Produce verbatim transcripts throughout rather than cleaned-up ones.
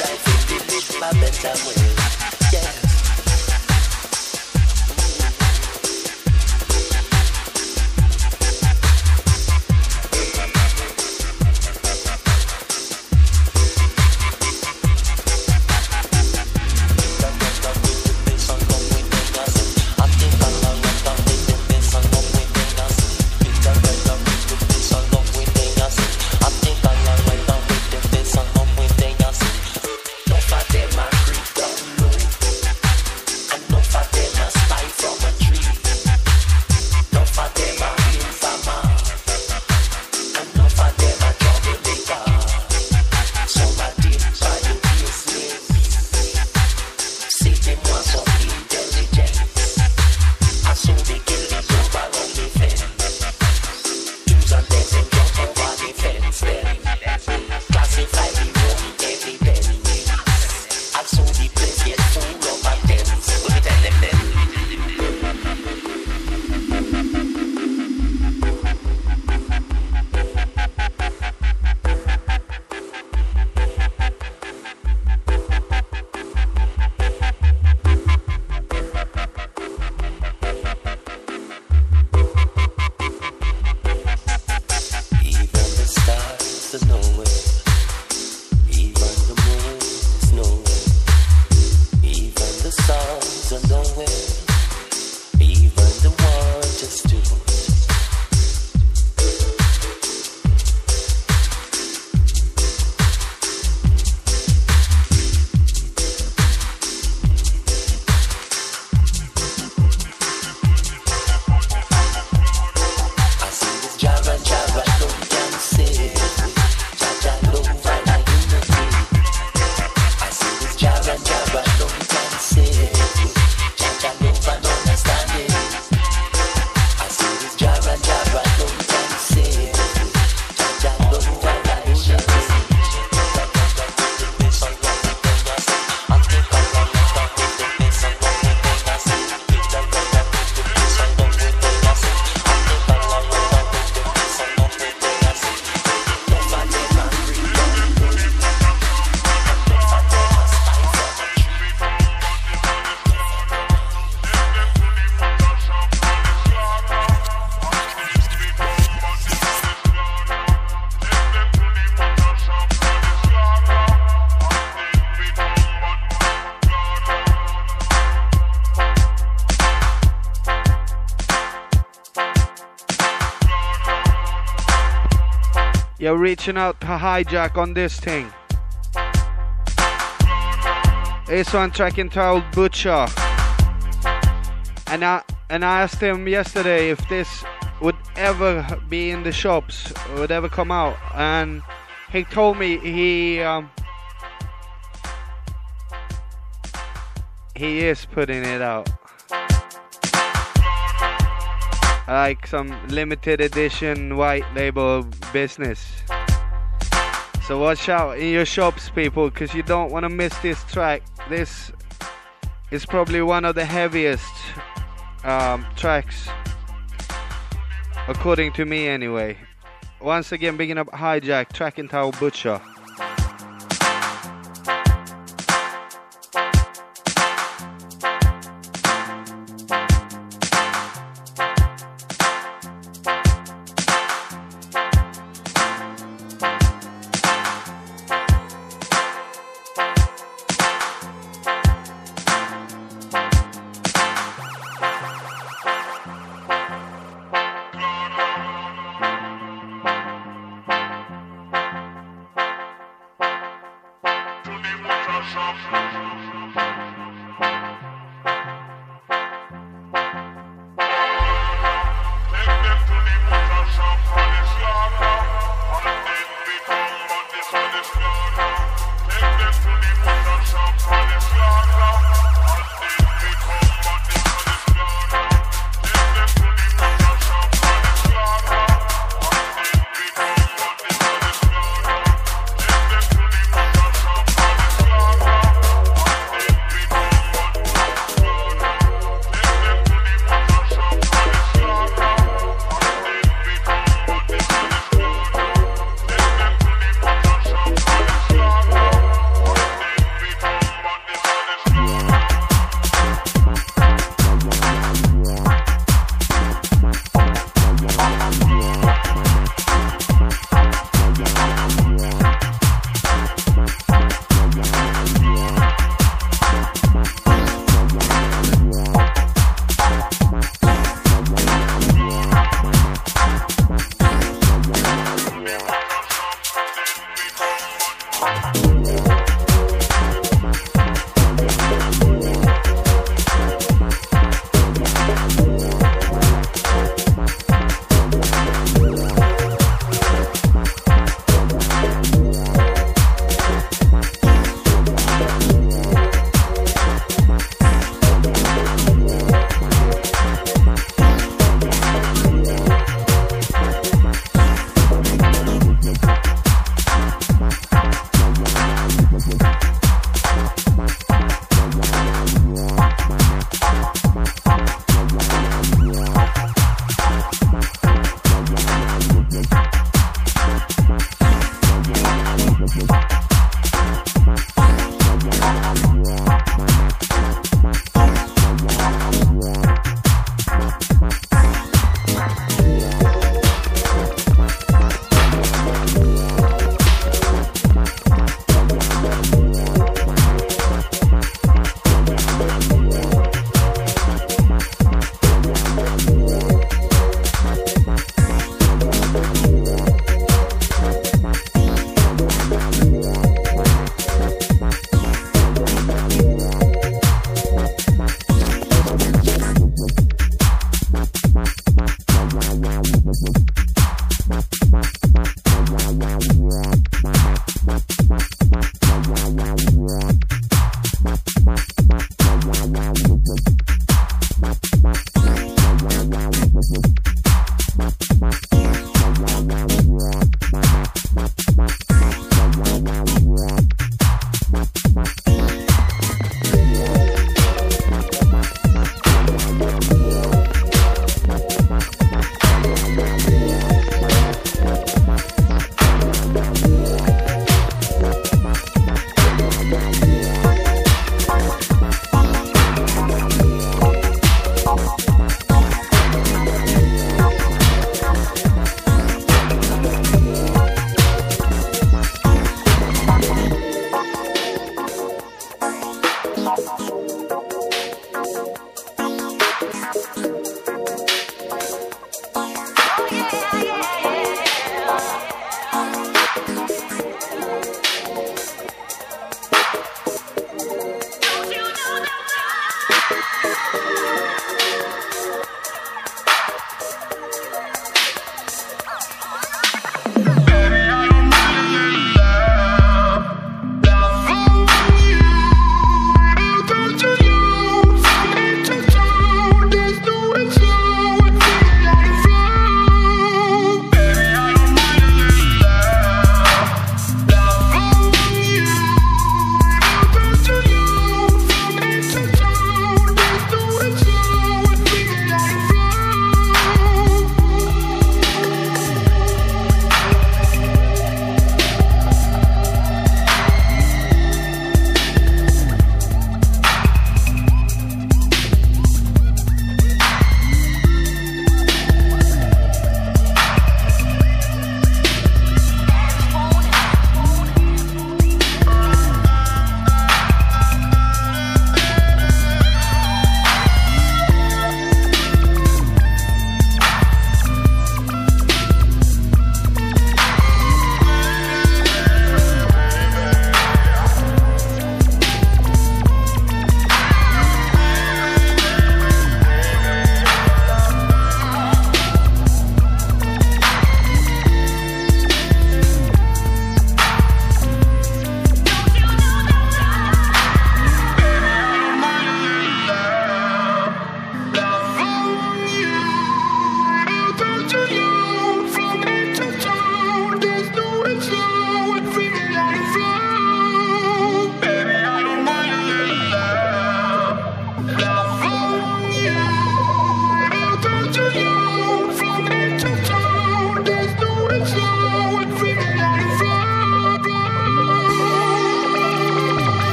You're reaching out to Hijack on this thing. This one track entitled Butcher. And I and I asked him yesterday if this would ever be in the shops, would ever come out, and he told me he um, he is putting it out. Like some limited edition white label business. So watch out in your shops, people, because you don't want to miss this track. This is probably one of the heaviest um, tracks, according to me anyway. Once again, bigging up Hijack, track entitled Butcher.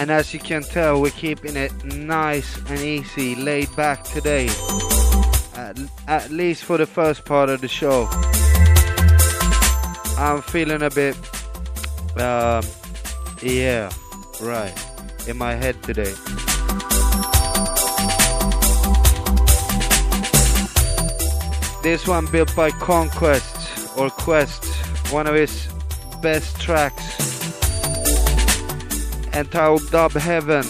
And as you can tell, we're keeping it nice and easy, laid back today. At, at least for the first part of the show. I'm feeling a bit, uh, yeah, right, in my head today. This one built by Conquest, or Quest, one of his best tracks. Entitled Dub Heaven.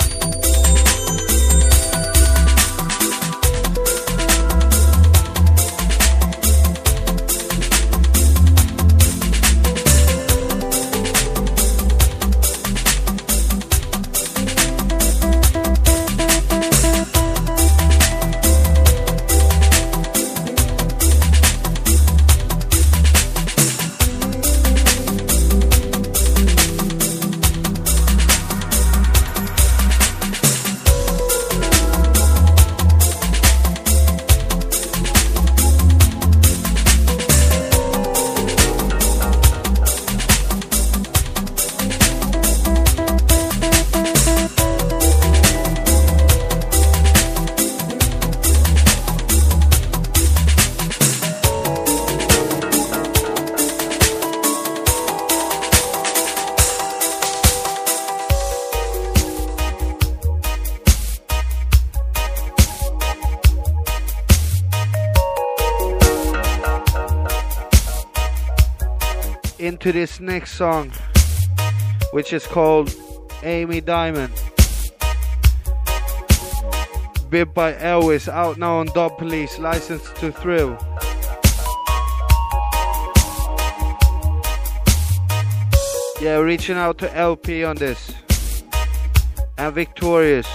Into this next song, which is called Amy Diamond, built by Elvis, out now on Dub Police, licensed to Thrill. Yeah, reaching out to L P on this, and Victorious.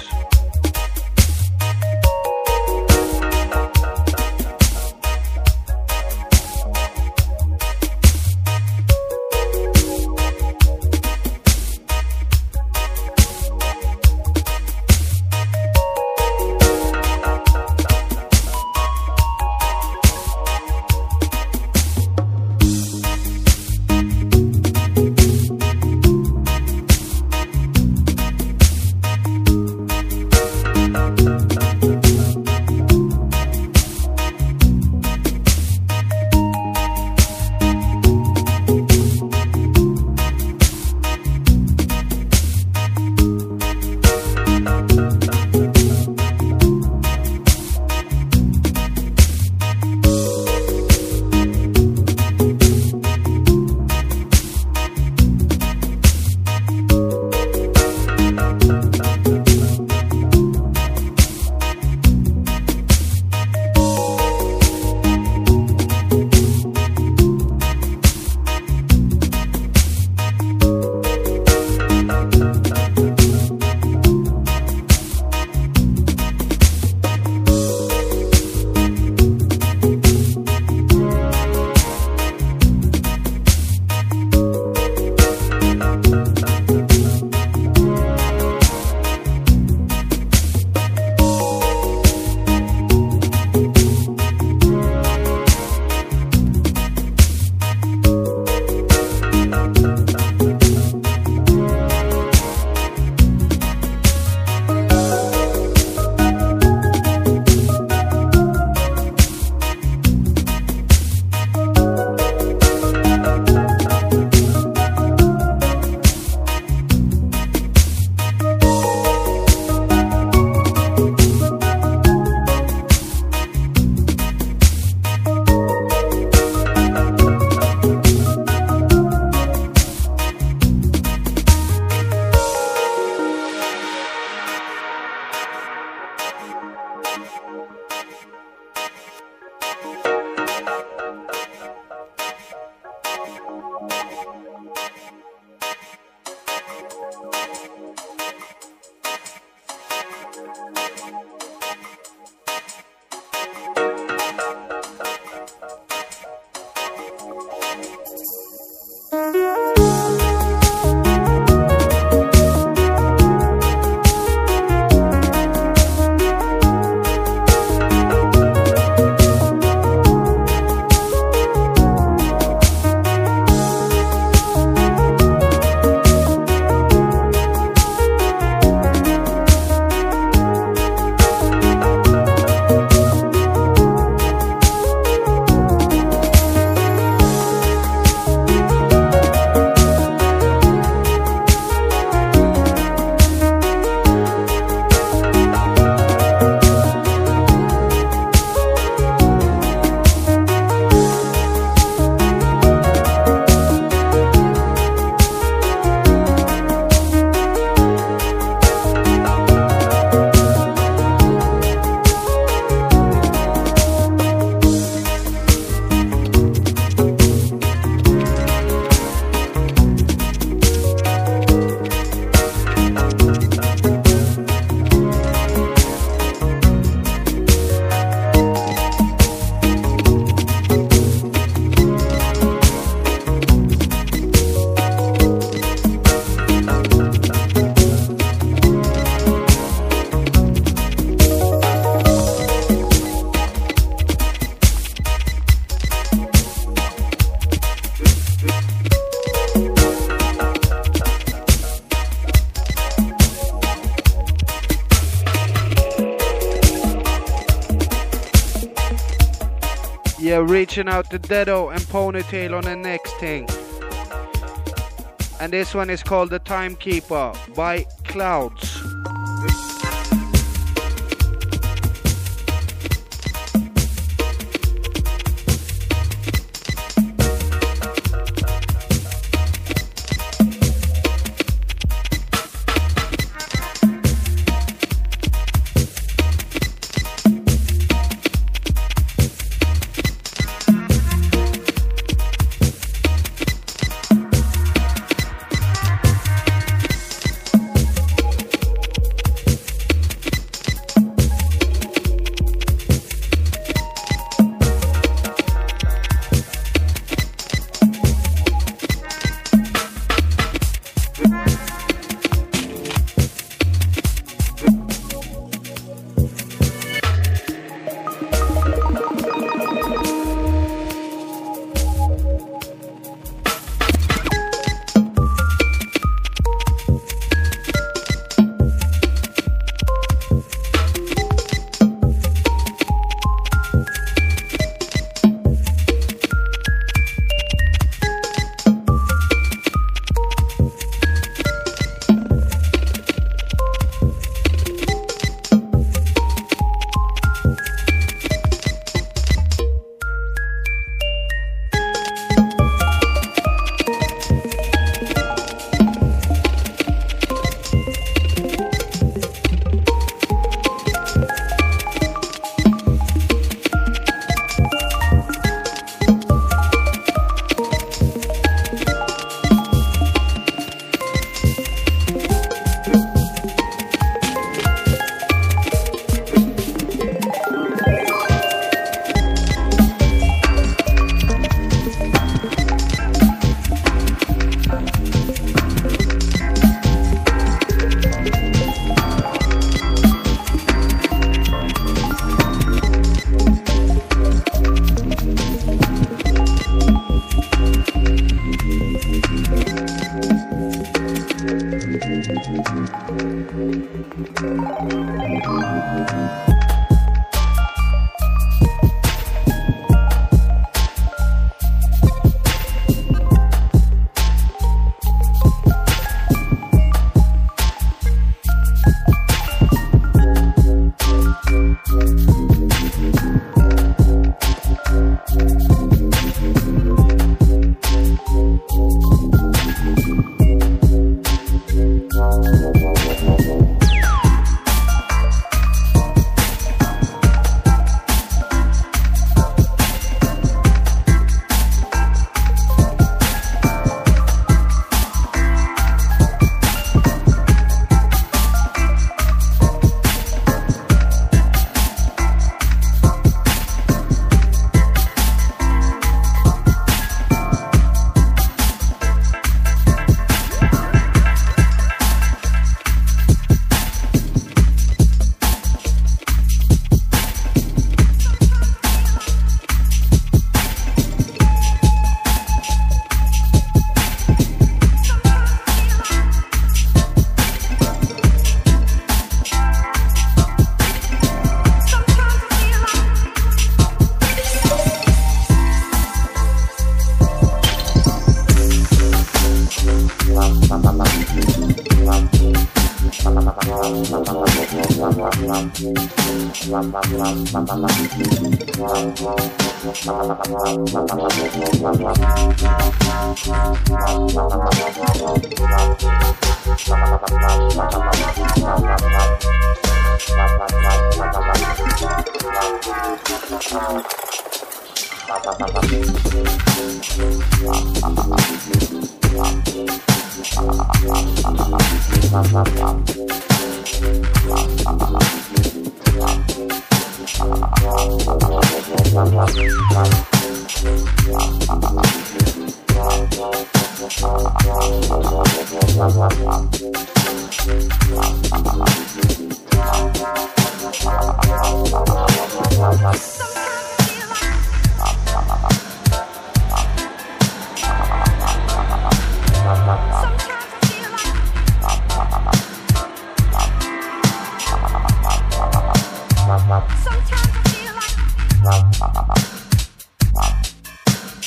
Yeah, reaching out to Dedo and Ponytail on the next thing. And this one is called The Timekeeper by Clouds.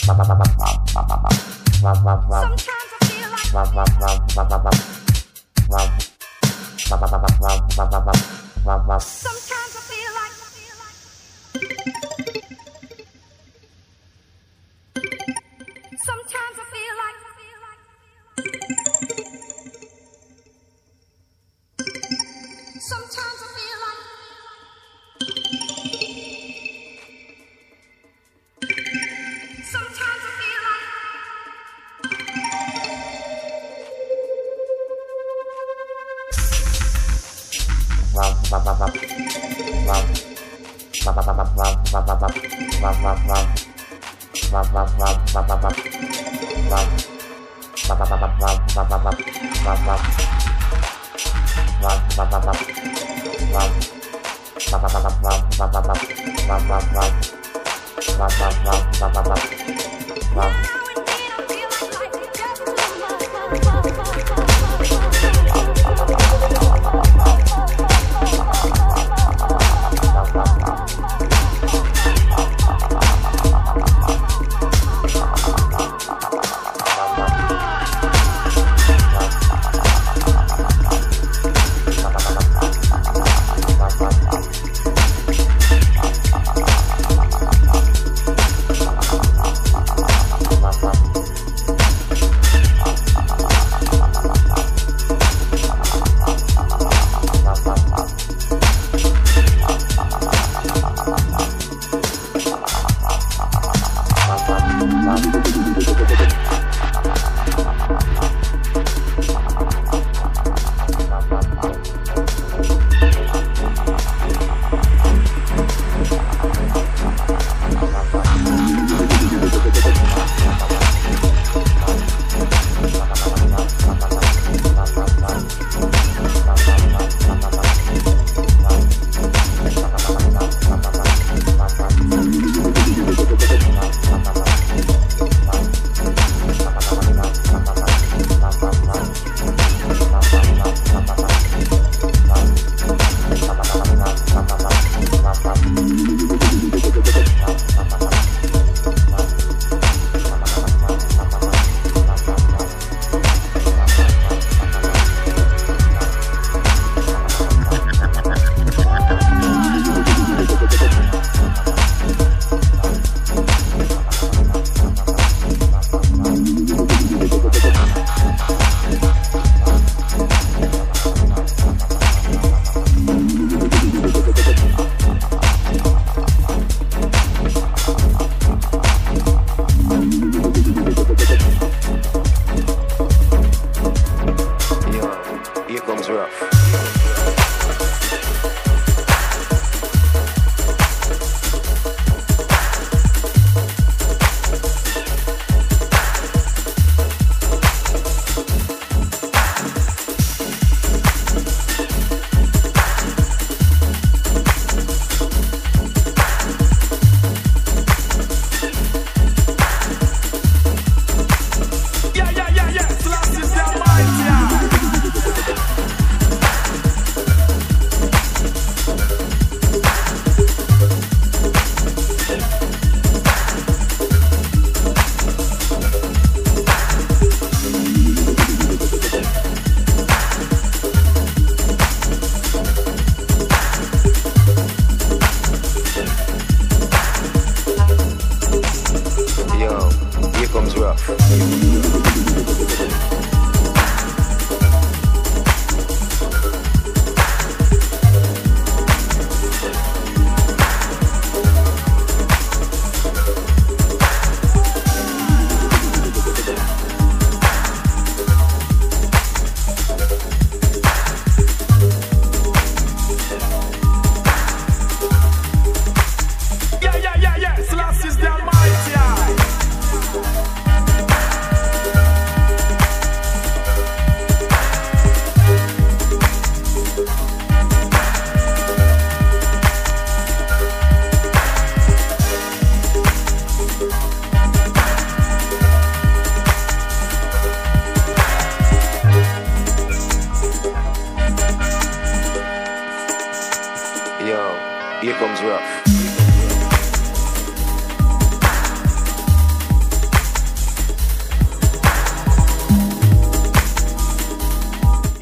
Here comes rough.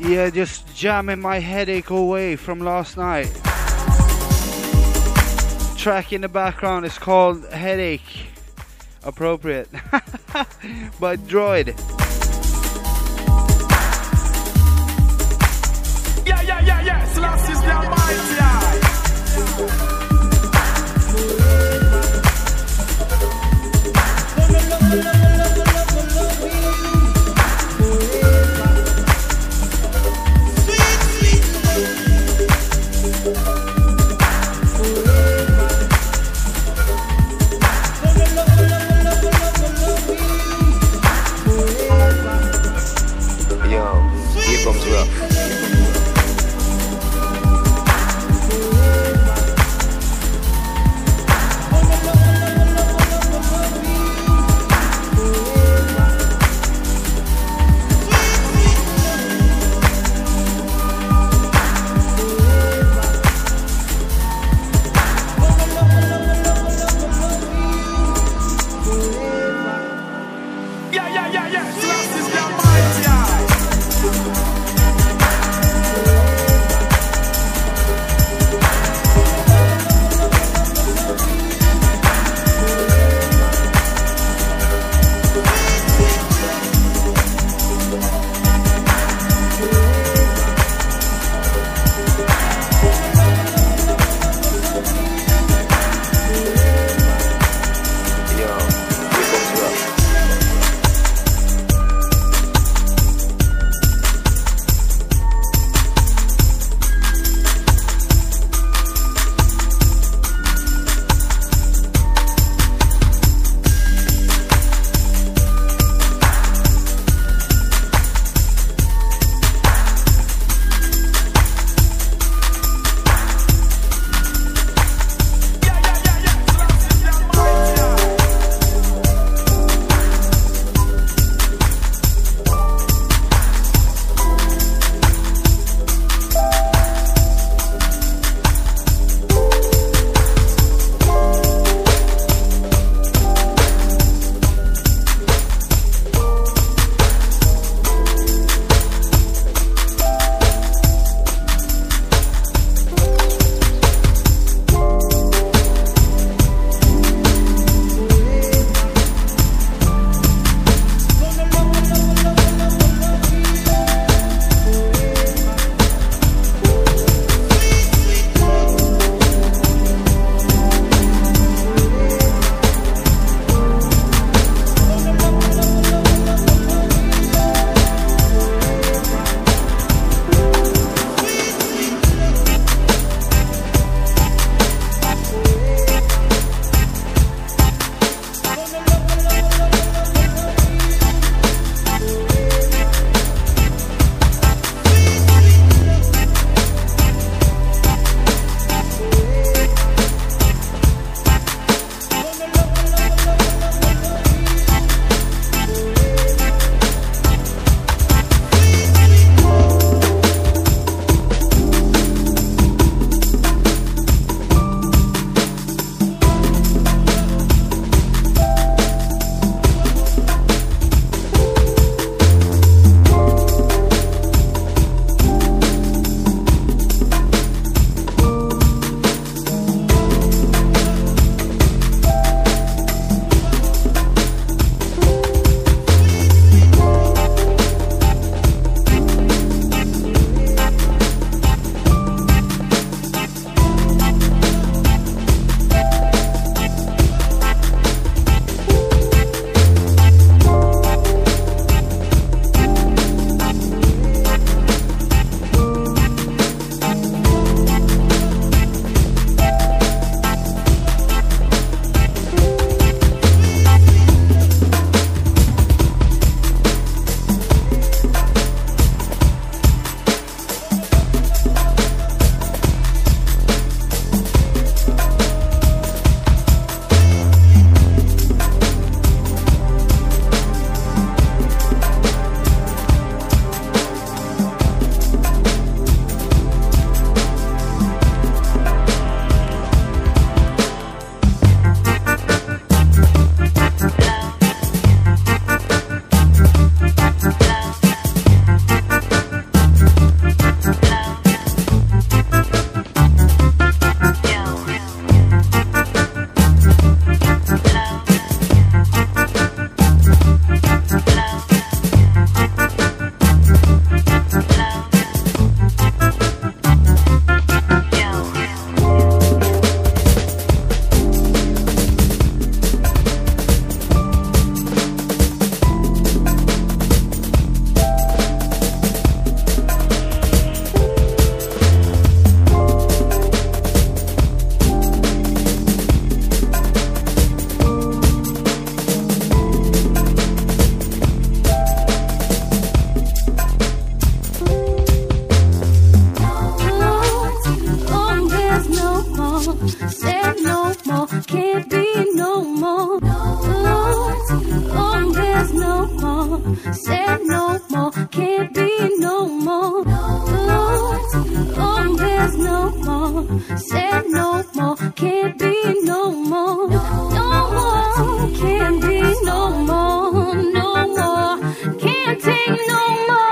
Yeah, just jamming my headache away from last night. Track in the background is called Headache. Appropriate. By Droid. Yeah, yeah, yeah, yeah. Slash is the Almighty. no more, can't be no more. Ooh, oh, there's no more, said no more, can't be no more. Ooh, oh, there's no more, said no more, can't be no more. No more, can't be no more, no more, can't take no more.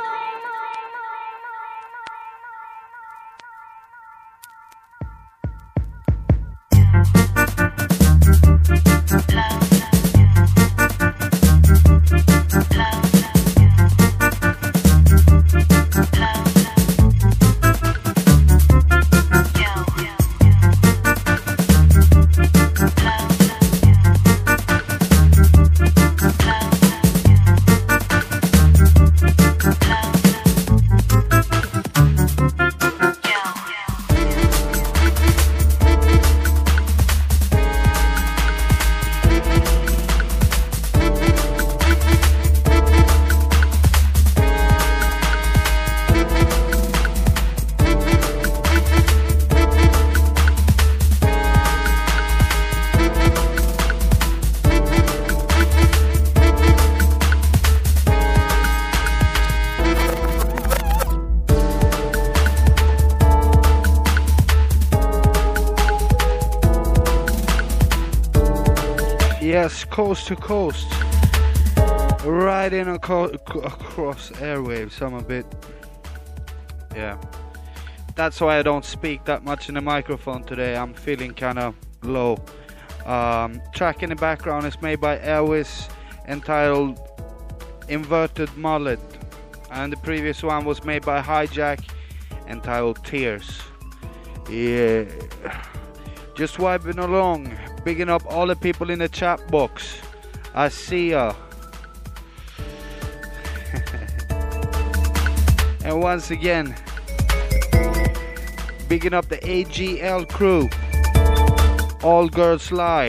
Yes, coast to coast, riding aco- across airwaves. I'm a bit, yeah. That's why I don't speak that much in the microphone today. I'm feeling kind of low. Um, track in the background is made by Elvis, entitled "Inverted Mullet," and the previous one was made by Hijack, entitled "Tears." Yeah, just vibing along. Bigging up all the people in the chat box. I see ya. And once again, bigging up the A G L crew. All girls lie.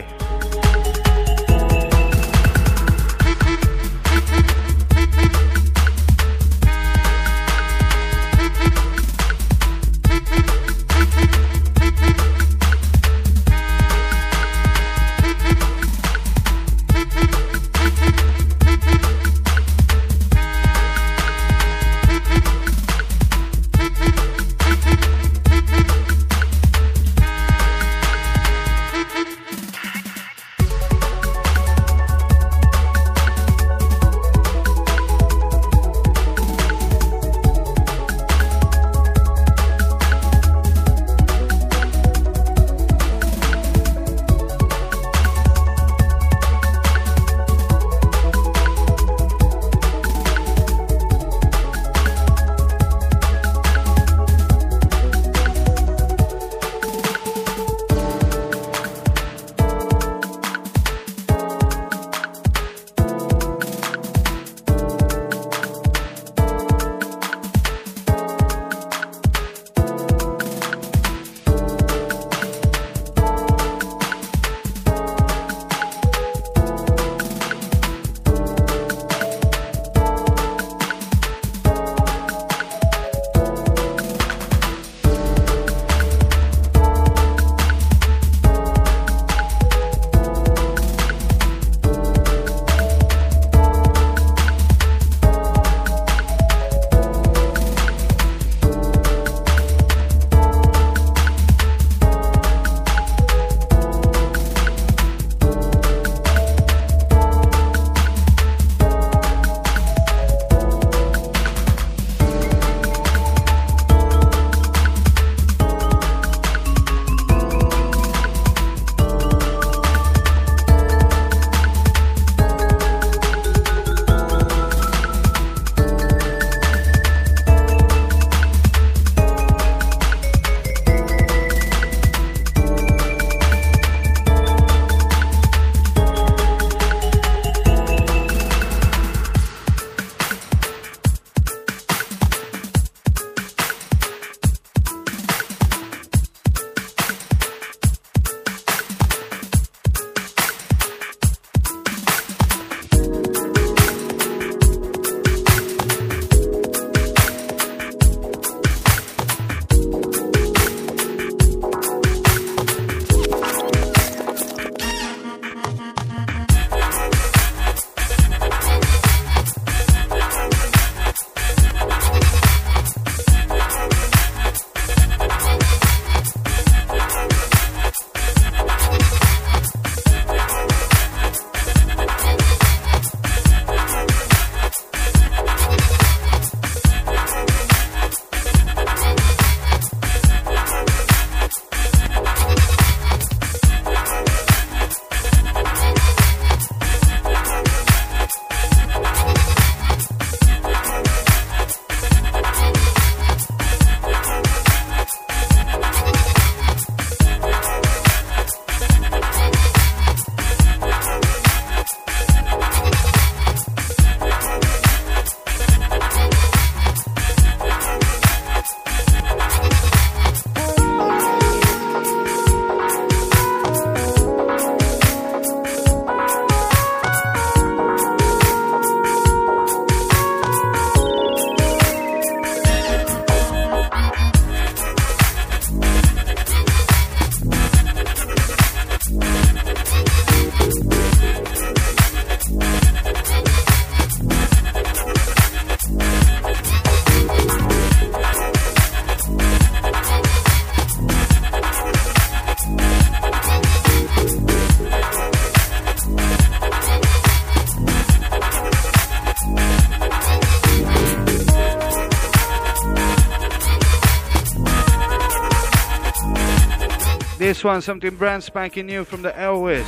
This one, something brand spanking new from the Elvis.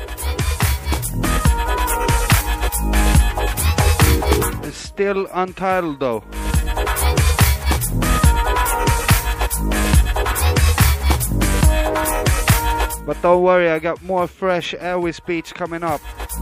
It's still untitled though. But don't worry, I got more fresh Elvis beats coming up.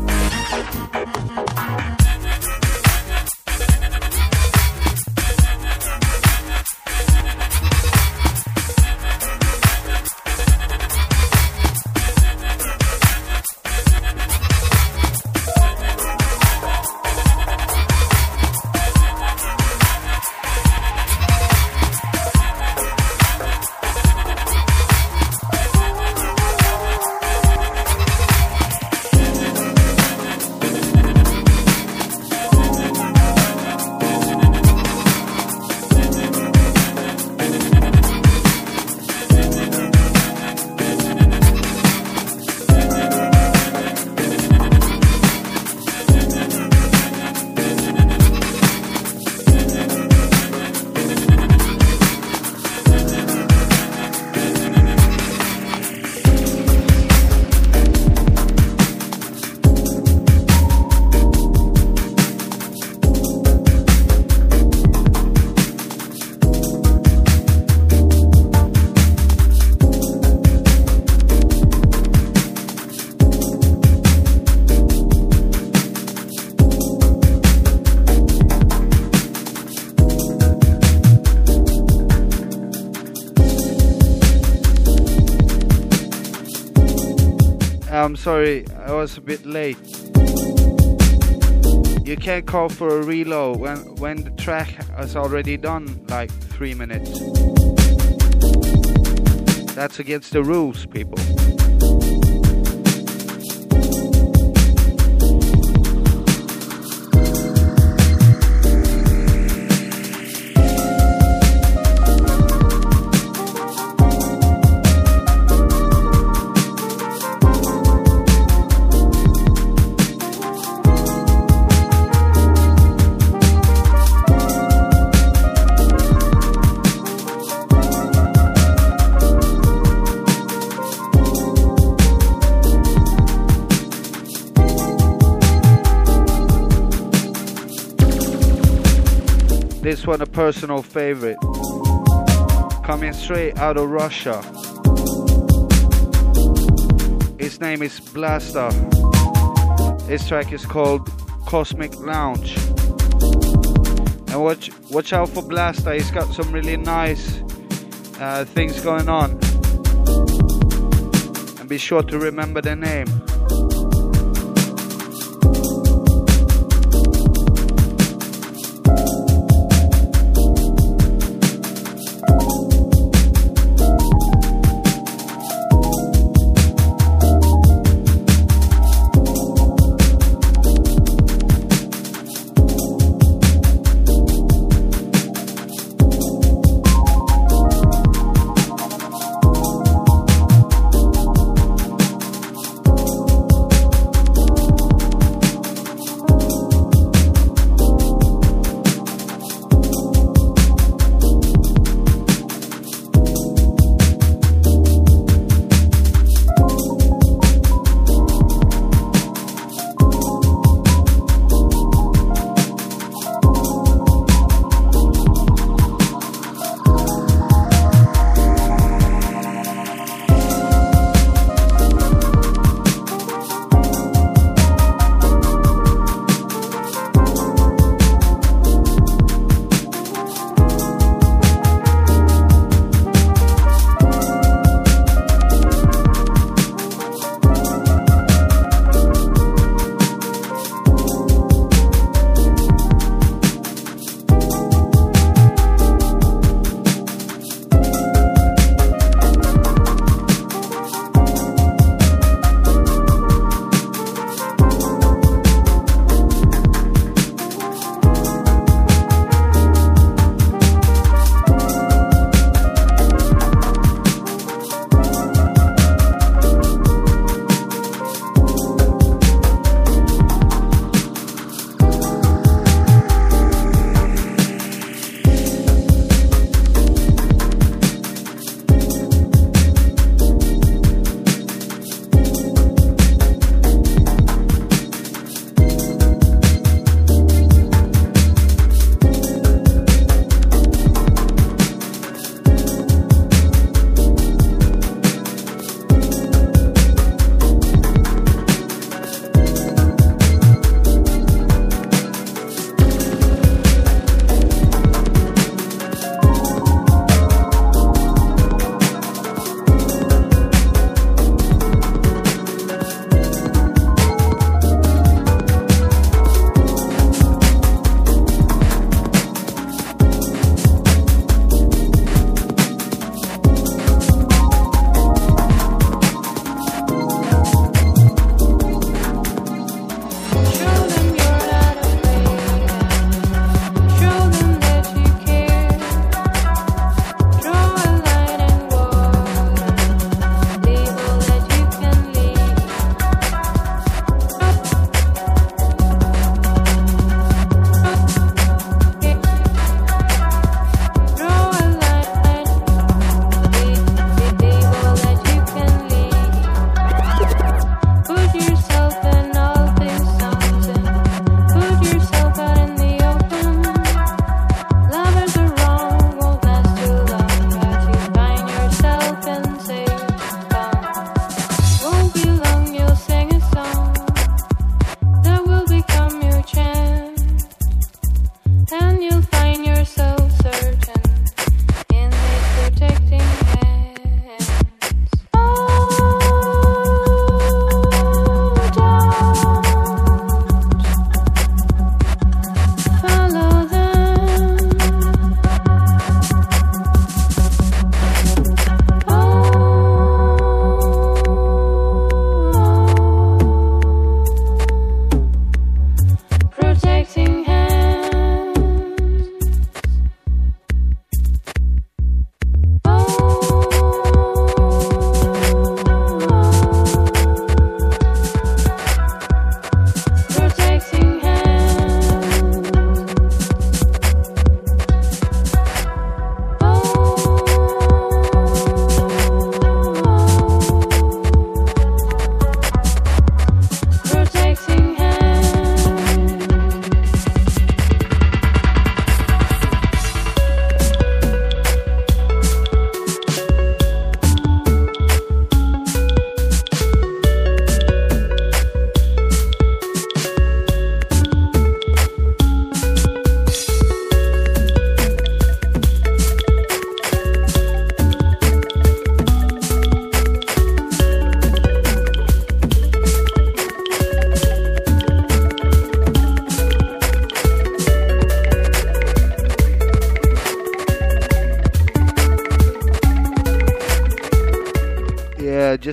I'm sorry, I was a bit late. You can't call for a reload when, when the track is already done like three minutes. That's against the rules, people. This one a personal favorite, coming straight out of Russia. His name is Blasta. This track is called Cosmic Lounge. And watch, watch out for Blasta, he's got some really nice uh, things going on. And be sure to remember the name.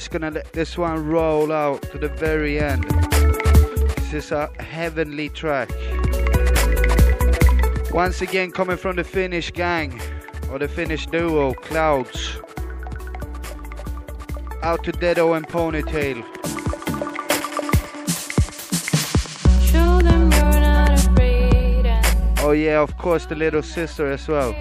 just gonna let this one roll out to the very end. This is a heavenly track. Once again, coming from the Finnish gang, or the Finnish duo, Clouds. Out to Dedo and Ponytail. Show them you're not afraid. And oh yeah, of course the little sister as well.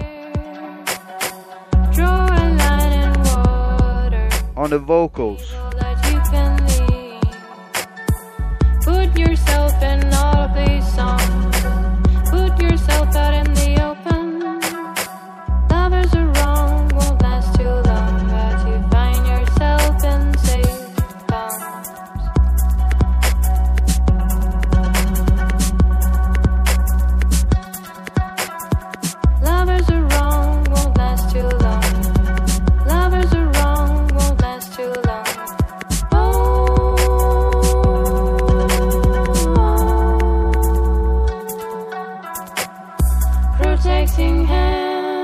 draw a line in water. On the vocals. So that you can leave. Put yourself in all of these songs. Put yourself out in the open. Lovers are wrong, won't last too long as you find yourself in safe bounds. Lovers are wrong, won't last too long. Lovers are wrong, won't last too long. Oh, protecting hands.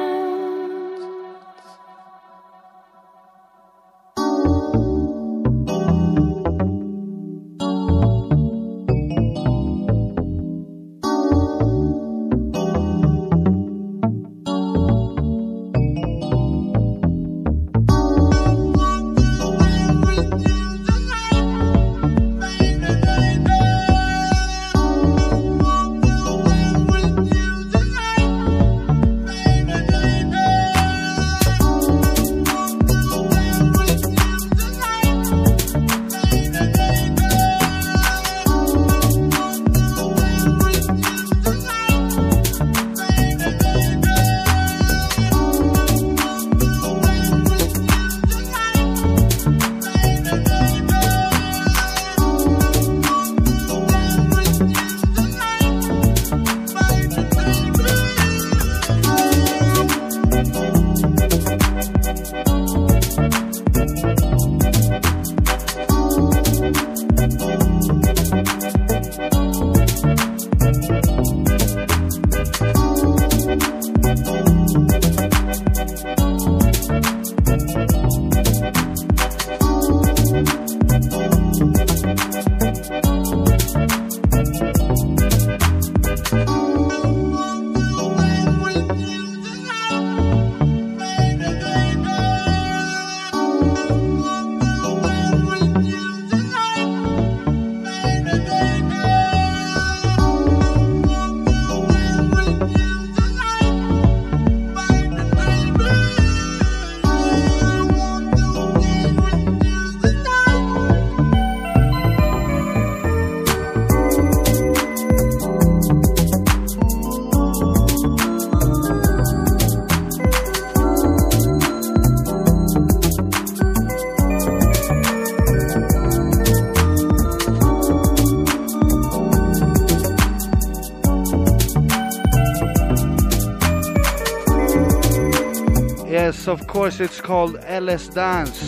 Yes, of course it's called L S Dance.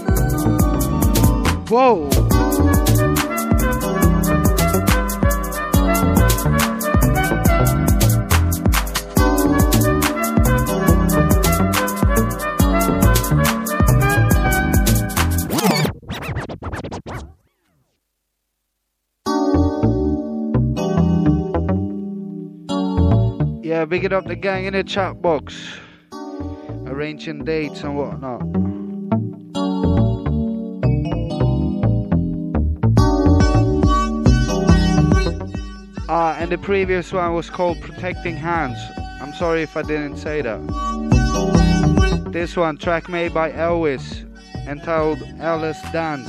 Whoa! Yeah, big it up the gang in the chat box. Arranging dates and whatnot. Ah, and the previous one was called Protecting Hands. I'm sorry if I didn't say that. This one, track made by Elvis, entitled L S Dance.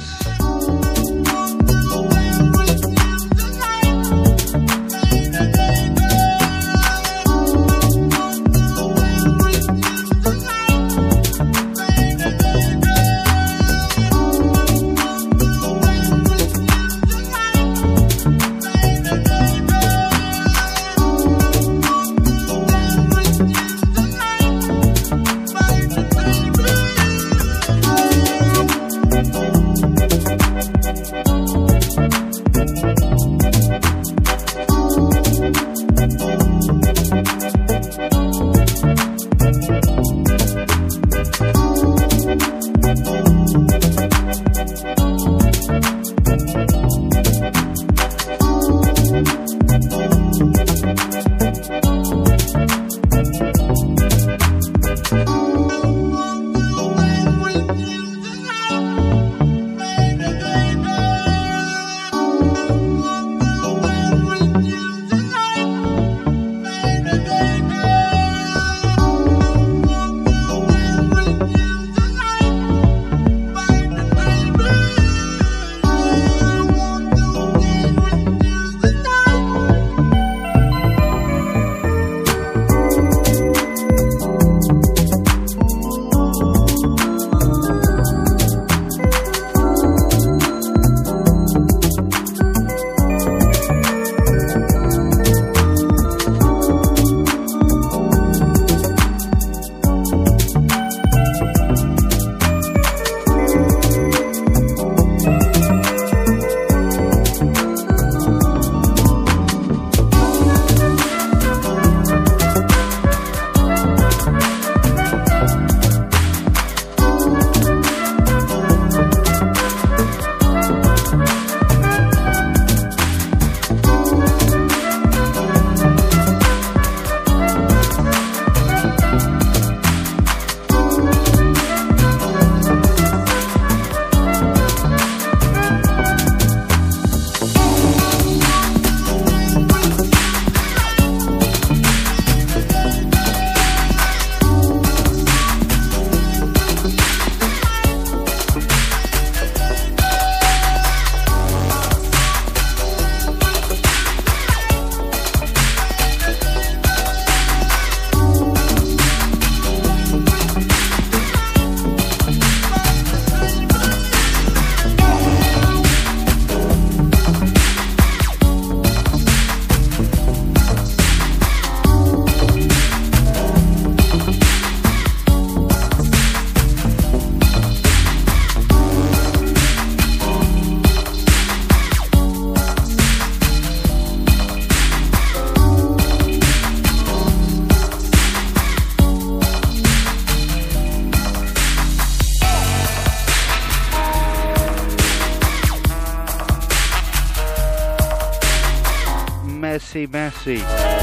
Messy, messy.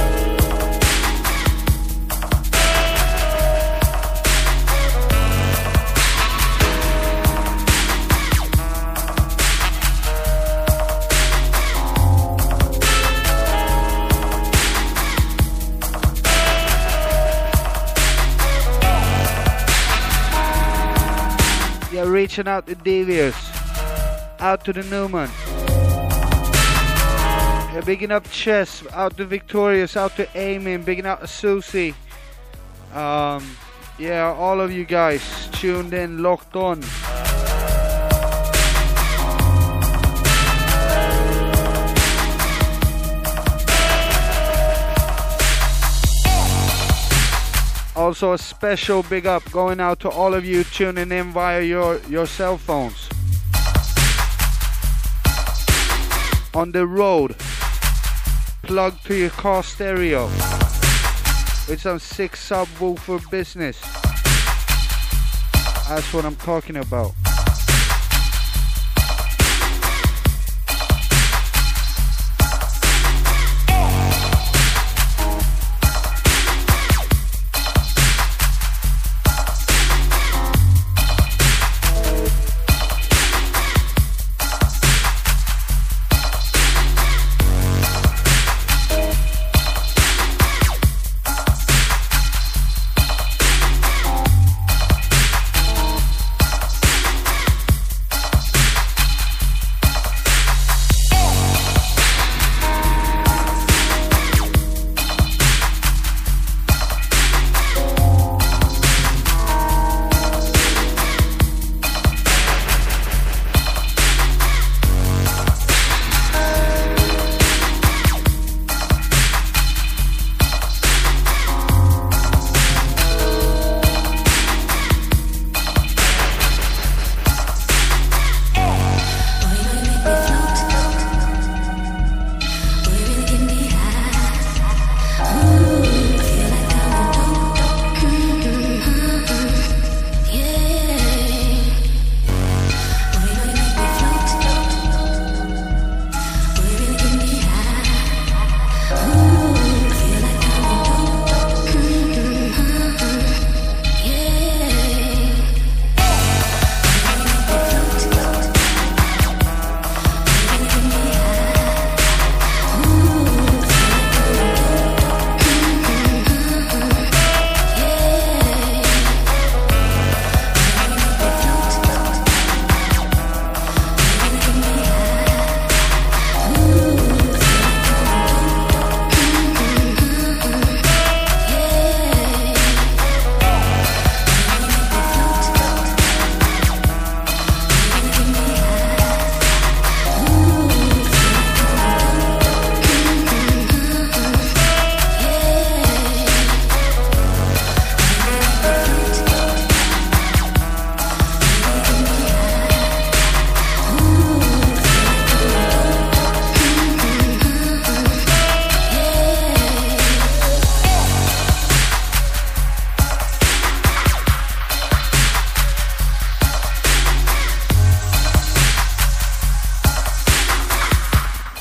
You're reaching out to Devious, out to the Newman. Yeah, bigging up Chess, out to Victorious, out to Eamon, bigging out to Susie. Um, yeah, all of you guys tuned in, locked on. Also a special big up going out to all of you tuning in via your, your cell phones. On the road. Plug to your car stereo with some sick subwoofer business. That's what I'm talking about.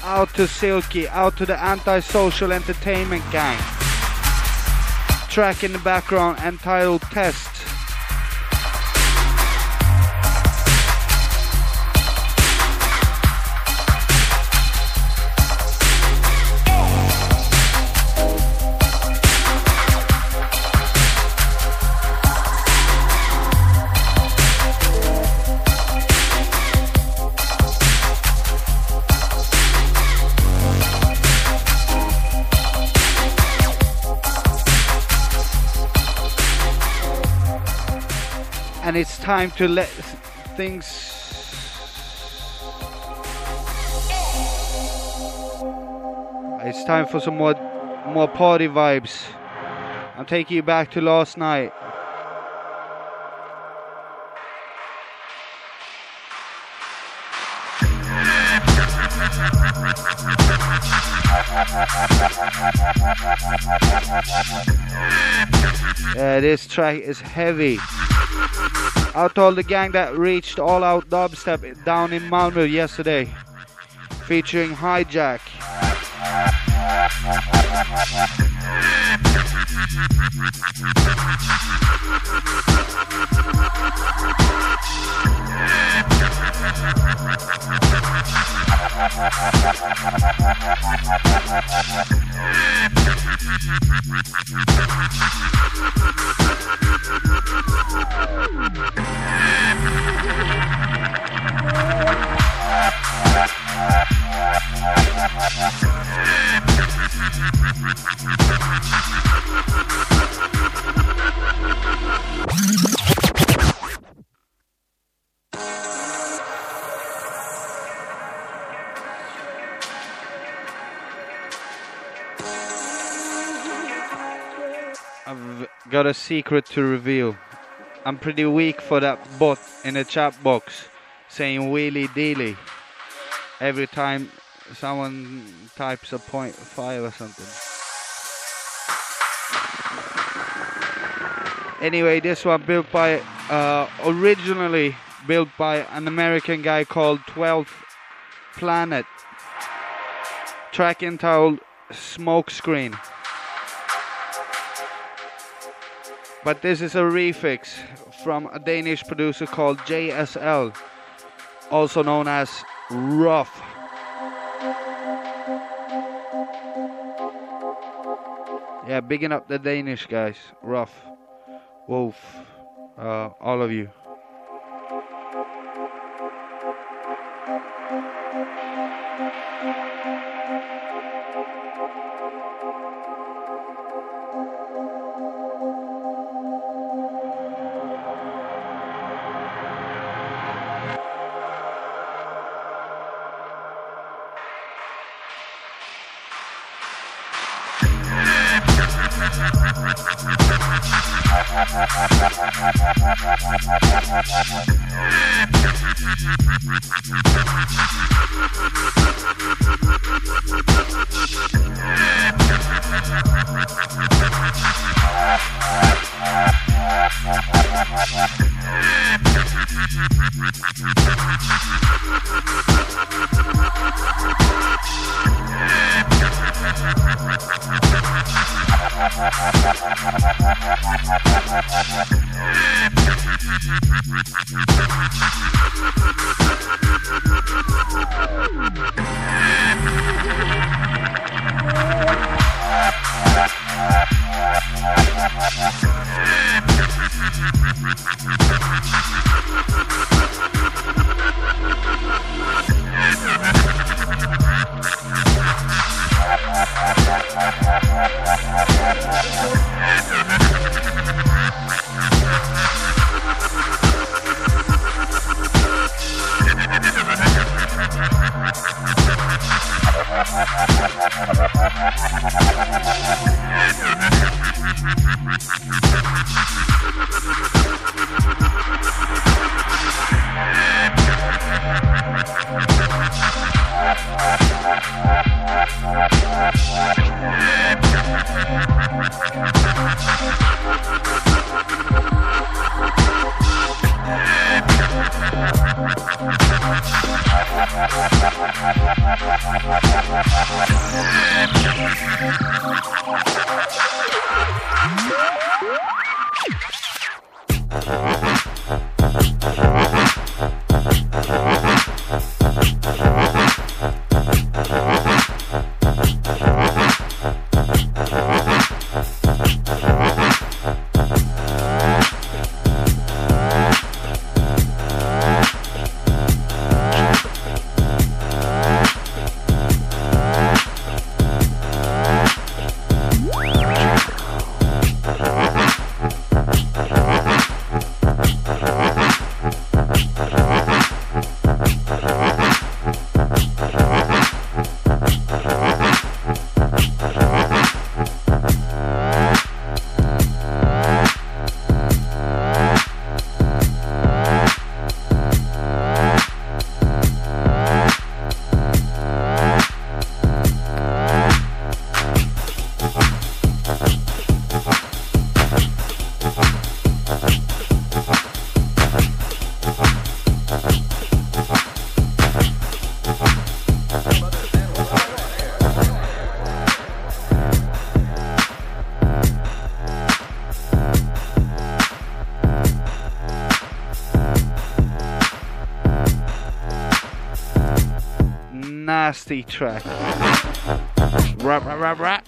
out to Silky, out to the Antisocial Entertainment Gang. Track in the background entitled Test. And it's time to let things it's time for some more more party vibes. I'm taking you back to last night. Yeah, this track is heavy. Out to all the gang that reached All Out Dubstep down in Malmö yesterday, featuring Hijack. I've got a secret to reveal. I'm pretty weak for that bot in the chat box saying wheelie dealy every time someone types a point five or something. Anyway, this one built by uh, originally built by an American guy called twelfth Planet. Track entitled Smokescreen. But this is a refix from a Danish producer called J S L, also known as Rough. Yeah, bigging up the Danish guys. Rough, Wolf, uh, all of you. nasty track. Rap, rap, rap, rap.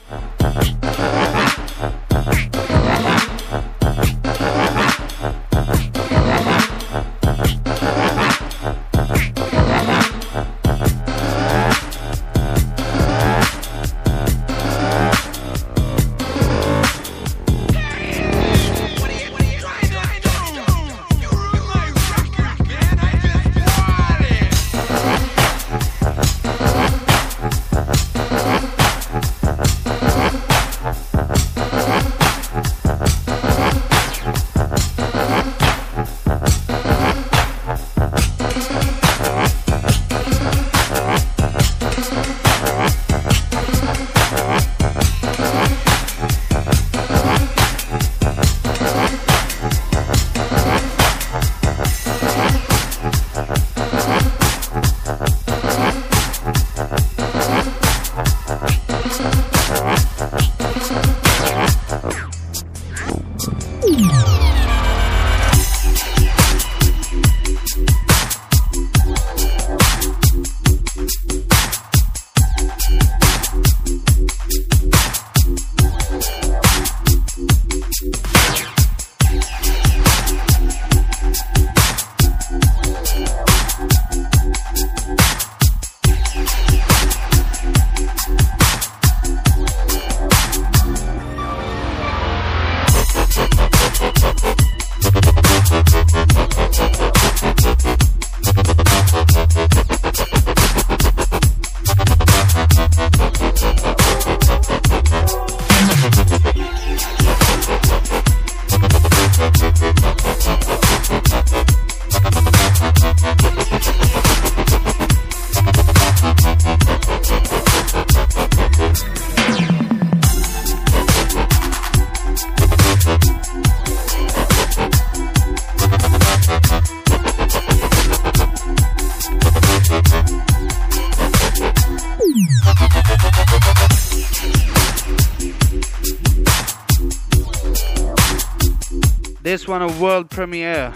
This one a world premiere.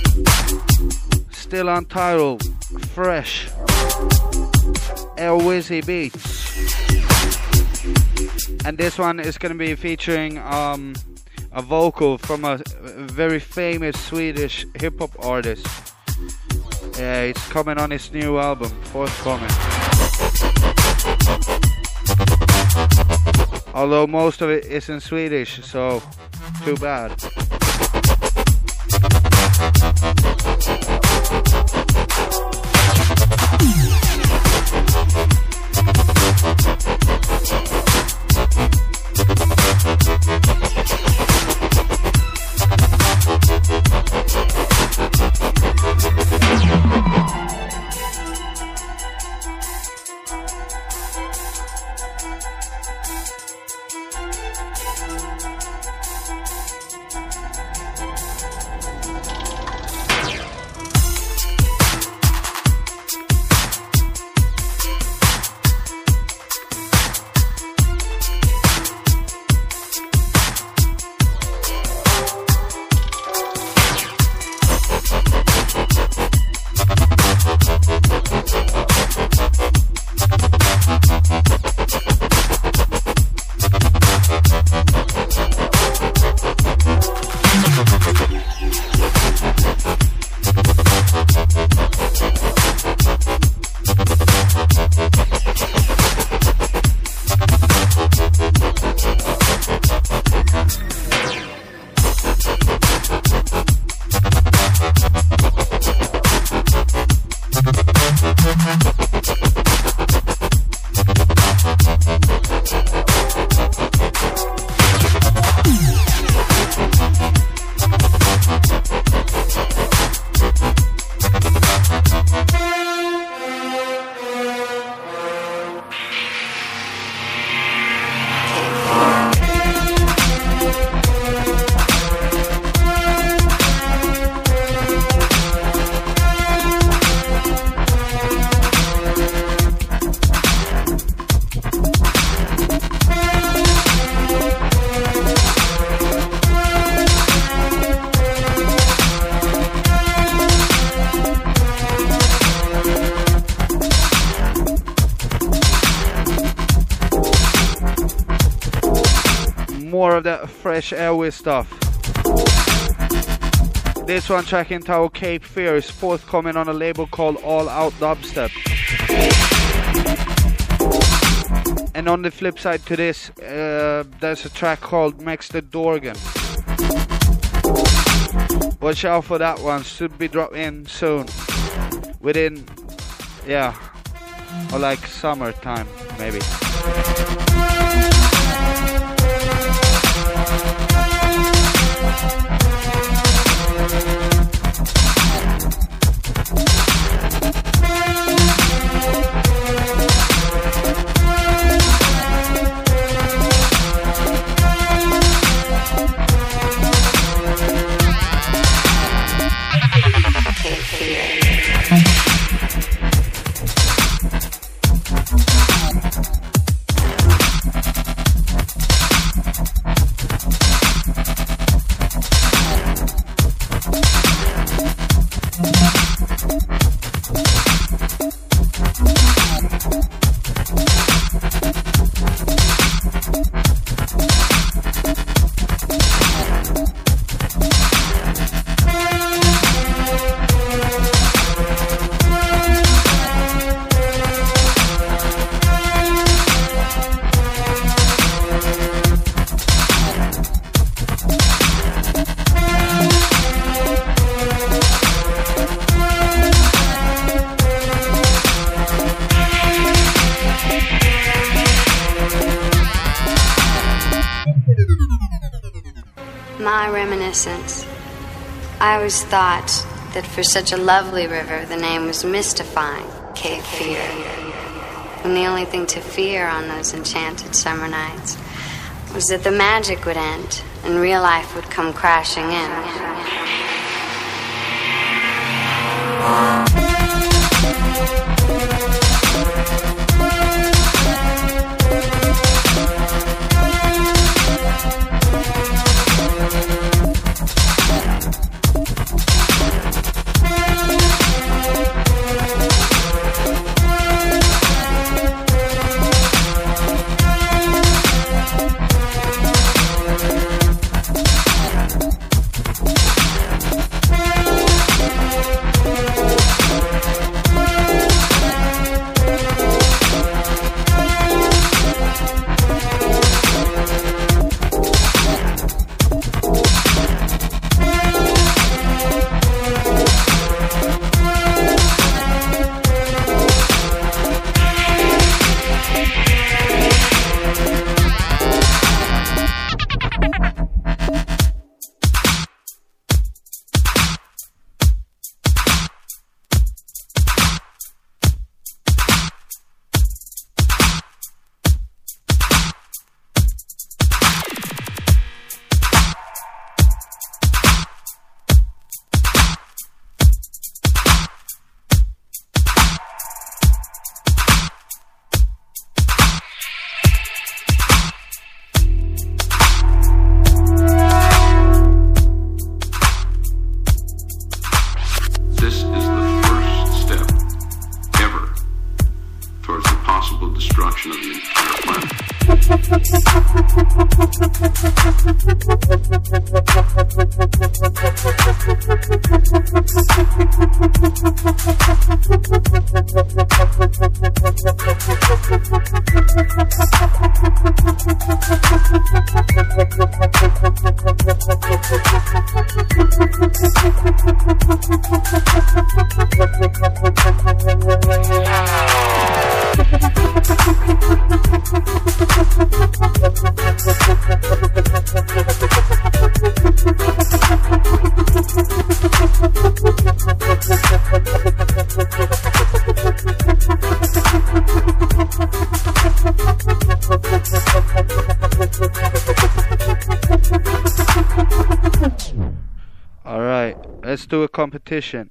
Still untitled, fresh. El Wizzy Beats. And this one is going to be featuring um, a vocal from a very famous Swedish hip hop artist. Yeah, it's coming on his new album, forthcoming. Although most of it is in Swedish, so too bad. more of that fresh Elvis stuff. This one track entitled Cape Fear is forthcoming on a label called All Out Dubstep. And on the flip side to this, uh, there's a track called Max the Dorgan. Watch out for that one, should be dropping soon. Within, yeah, or like summertime, maybe. I always thought that for such a lovely river, the name was mystifying, Cape Fear. And the only thing to fear on those enchanted summer nights was that the magic would end and real life would come crashing in. Let's do a competition.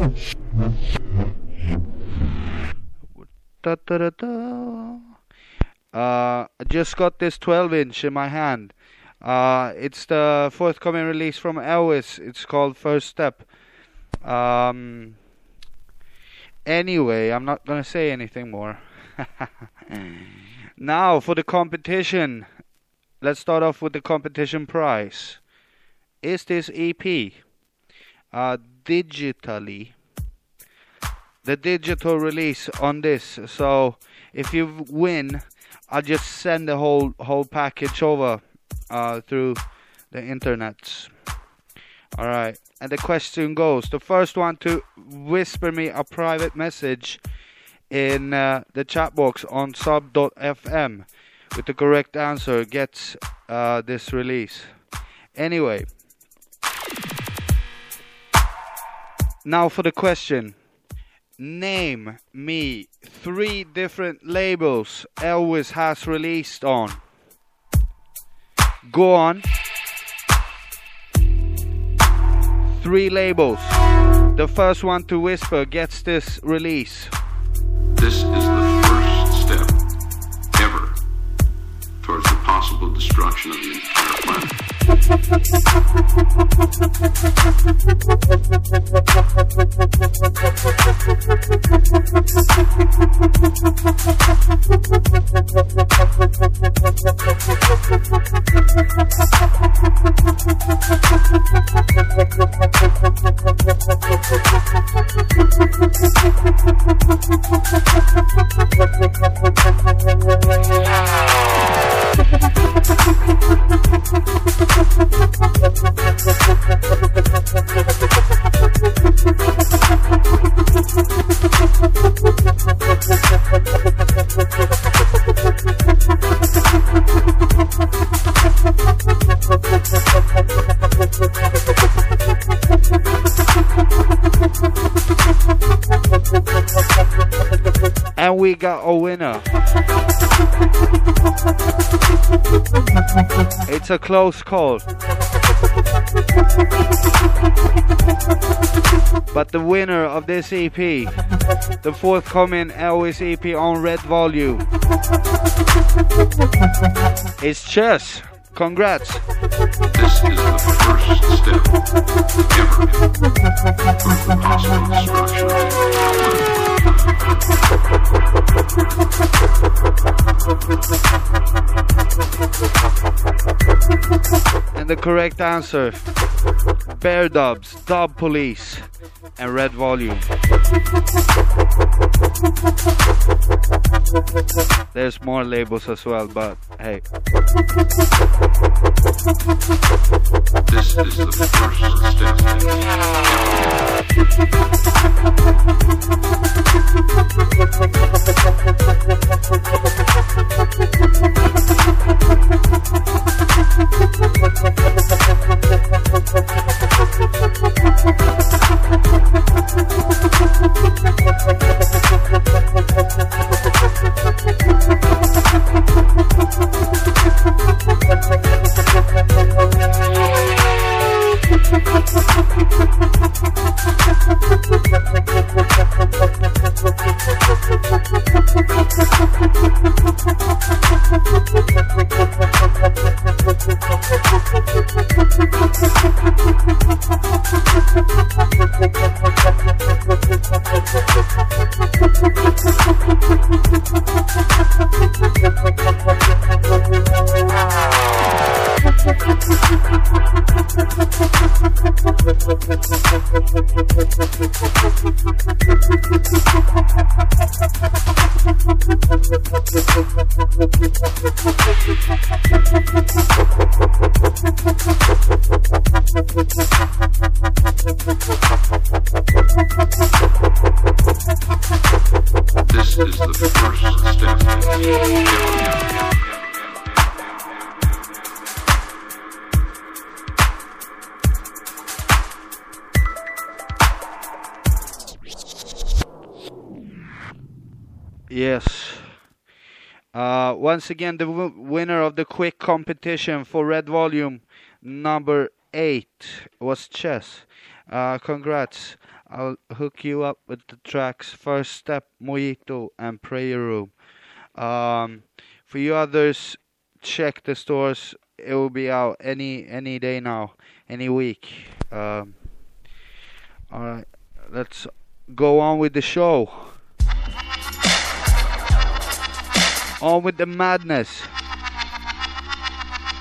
Da, da, da, da. Uh, I just got this twelve inch in my hand. Uh, it's the forthcoming release from Elvis. It's called First Step. Um, anyway, I'm not gonna say anything more. Now for the competition. let's start off with the competition prize. Is this E P uh, digitally, the digital release on this? So if you win, I'll just send the whole whole package over uh, through the internet. Alright, and the question goes, the first one to whisper me a private message in uh, the chat box on sub dot f m with the correct answer gets uh, this release. Anyway, now for the question. Name me three different labels Elvis has released on. Go on. Three labels. The first one to whisper gets this release. This is the first step ever towards the possible destruction of the entire planet. And we got a winner. It's a close call. But the winner of this E P, the forthcoming Elvis E P on Red Volume, is Chess. Congrats. This is the first step ever towards the possible destruction of the And the correct answer, Bear Dubs, Dub Police, and Red Volume. There's more labels as well, but hey. This is the first step. This is the first step. Yes. Uh, once again, the w- winner of the quick competition for Red Volume number eight was Chess. Uh, congrats. I'll hook you up with the tracks First Step, Mojito, and Prayer Room. Um, for you others, check the stores. It will be out any any day now, any week. Um, all right, let's go on with the show. On with the madness.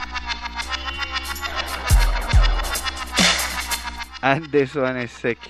And this one is sick.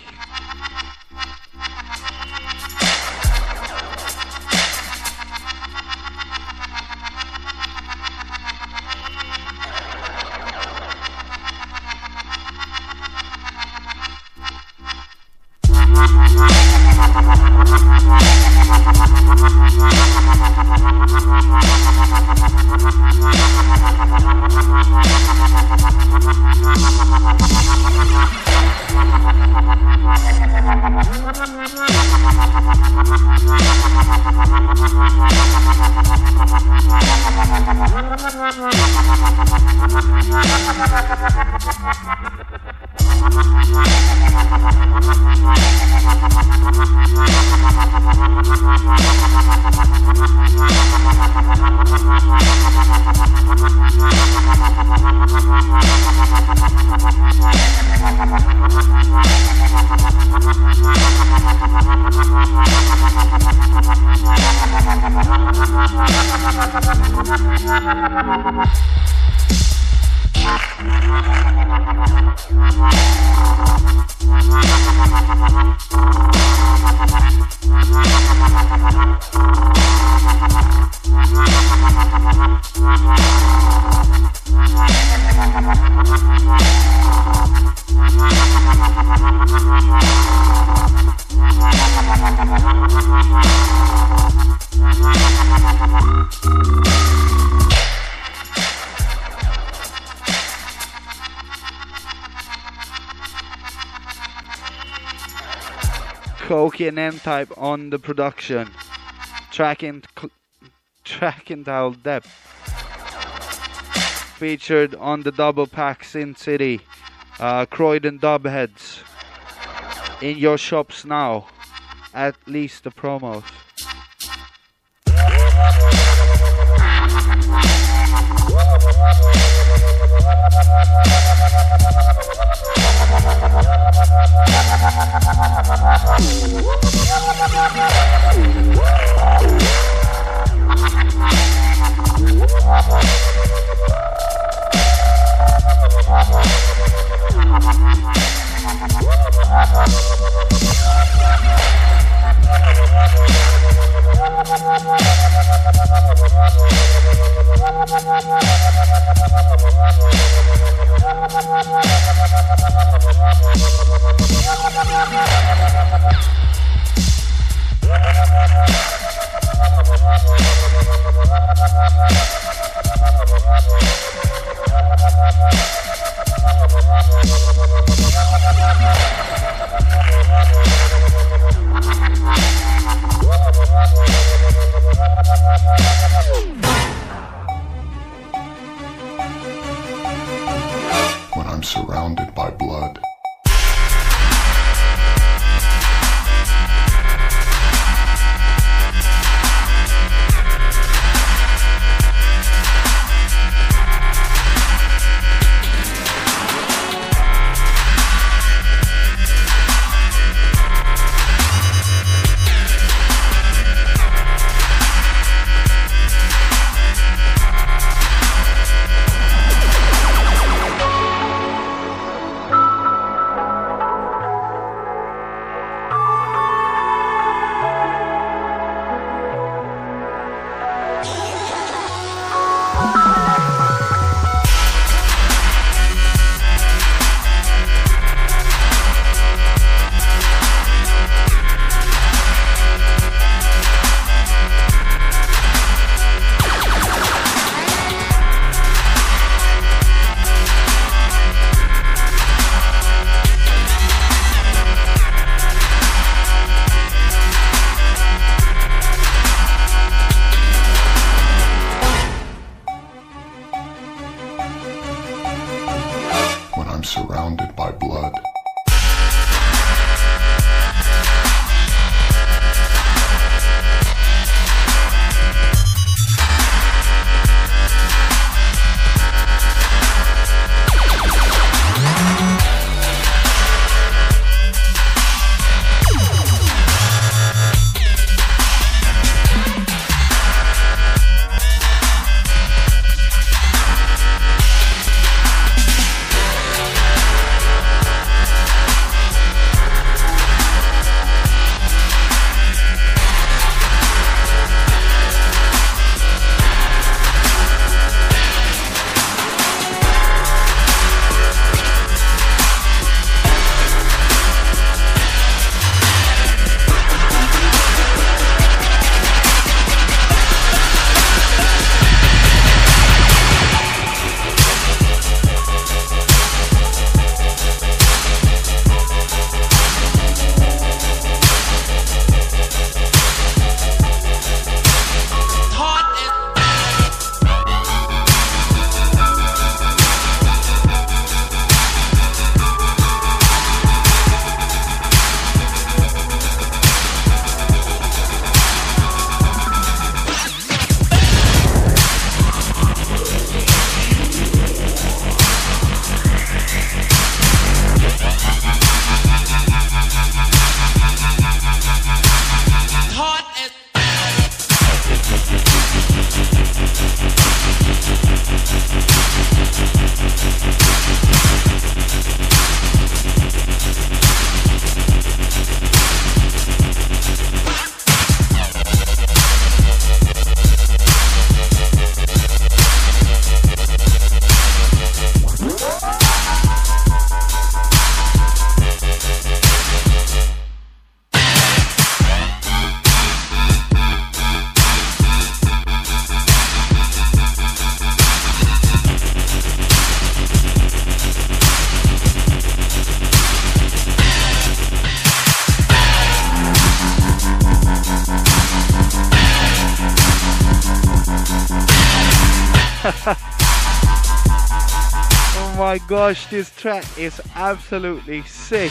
Koki and M-Type on the production. Track and cl- track and Dial Depth. Featured on the double pack Sin City. Uh, Croydon Dubheads. In your shops now. At least the promos. When I'm surrounded by blood. I'm surrounded by blood. Oh my gosh, this track is absolutely sick.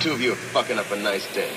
two of you are fucking up a nice day.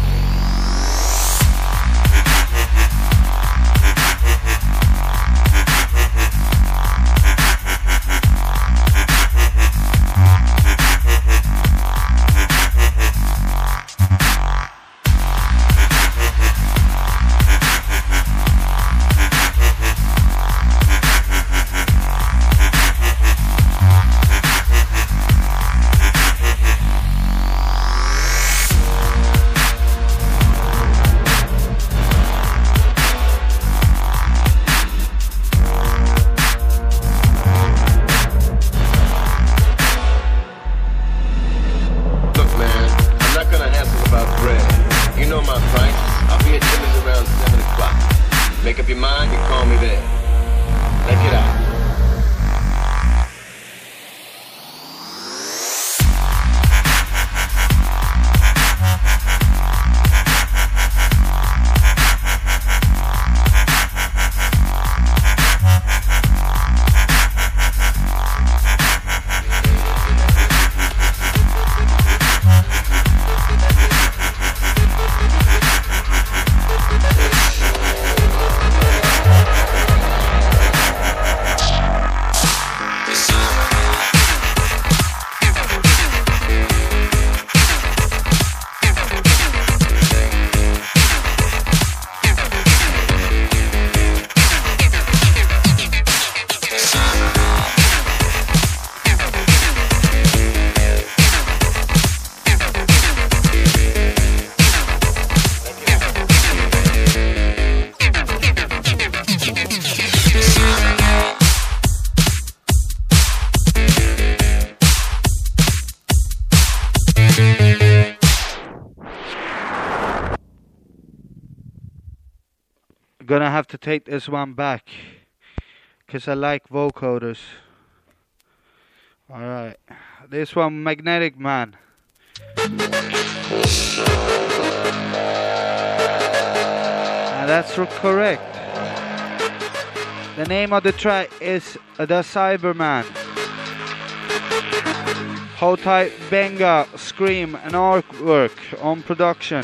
Gonna have to take this one back because I like vocoders. Alright, this one, Magnetic Man. And that's correct. The name of the track is The Cyberman. Hold tight, Benga, Scream and artwork on production.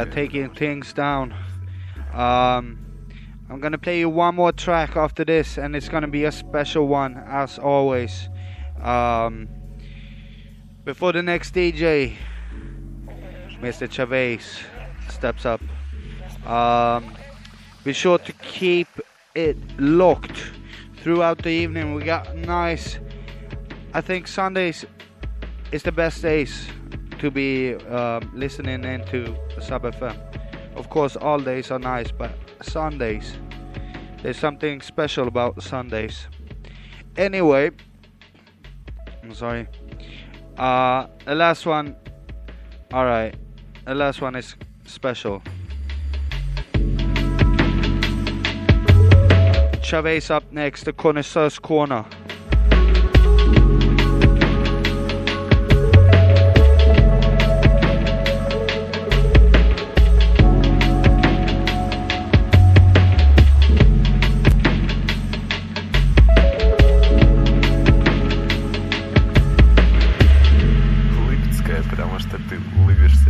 uh, taking things down. Um, I'm gonna play you one more track after this, and it's gonna be a special one as always. Um, before the next D J, Mister Chavez, steps up. Um, be sure to keep it locked throughout the evening. We got nice. I think Sundays is the best days to be uh, listening into Sub F M. Of course, all days are nice, but Sundays, there's something special about Sundays. Anyway, I'm sorry. Uh, the last one. All right, the last one is special. Chavez up next, the Connoisseur's Corner. Липецкая, потому что ты улыбишься.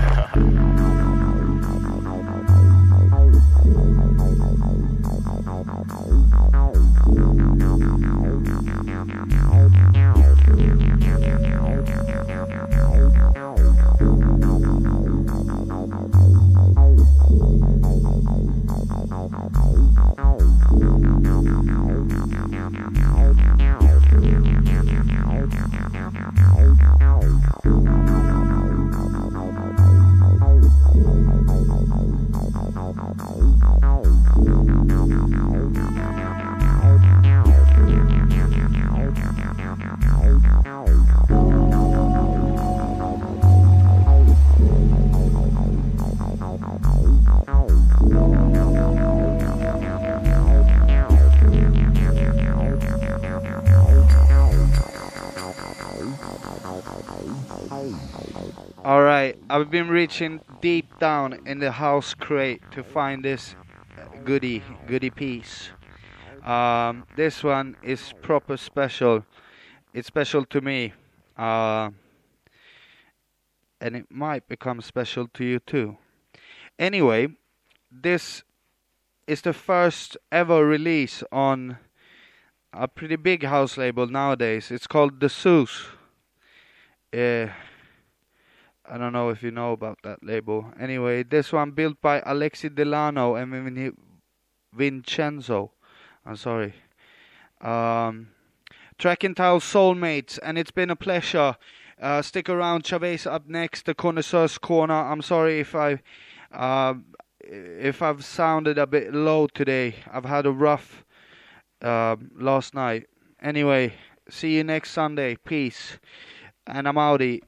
Alright, I've been reaching deep down in the house crate to find this goodie, goodie piece. Um, this one is proper special. It's special to me. Uh, and it might become special to you too. Anyway, this is the first ever release on a pretty big house label nowadays. It's called The Zeus. Uh, I don't know if you know about that label. Anyway, this one built by Alexi Delano and Vin- Vincenzo. I'm sorry. Um, track entitled Soulmates, and it's been a pleasure. Uh, stick around. Chavez up next, the Connoisseur's Corner. I'm sorry if I, uh, if I've sounded a bit low today. I've had a rough uh, last night. Anyway, see you next Sunday. Peace. And I'm outie.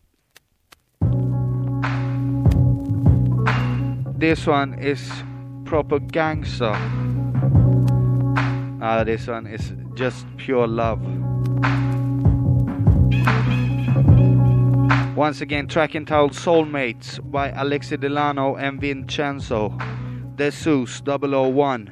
This one is proper gangster. Ah, this one is just pure love. Once again, track entitled Soulmates by Alexi Delano and Vincenzo. The Zeus double oh one.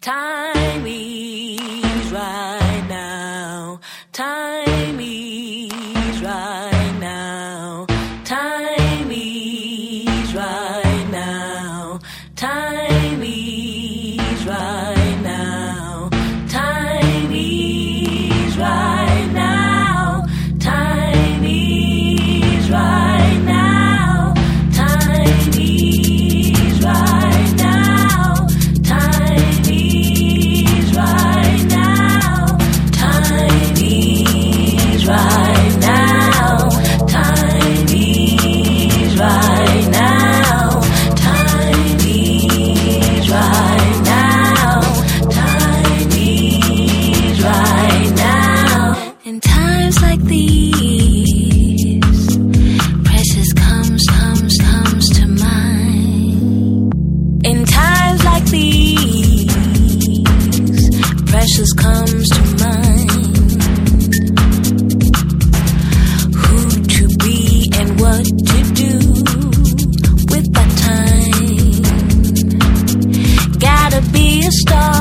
Time is right now. Time is right now. Time is right now. Time is right now. Time is right now. Time is right now. Time is right now. Time is right now. Time is right now. Time is right now. Time is right now. Time is right now. In times like these, precious comes, comes, comes to mind. In times like these, precious comes to mind. Who to be and what to do with that time. Gotta be a star.